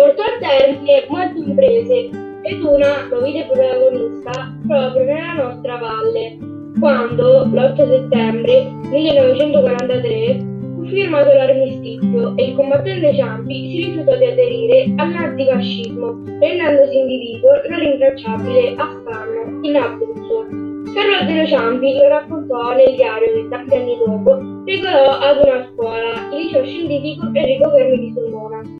Portò a termine molte imprese ed una lo vide protagonista proprio nella nostra valle, quando l'8 settembre 1943 fu firmato l'armistizio e il combattente Ciampi si rifiutò di aderire al nazifascismo, rendendosi individuo non rintracciabile a Scanno, in Abruzzo. Carlo Azeglio Ciampi lo raccontò nel diario che tanti anni dopo regolò ad una scuola, il liceo scientifico Enrico Fermi di Sulmona.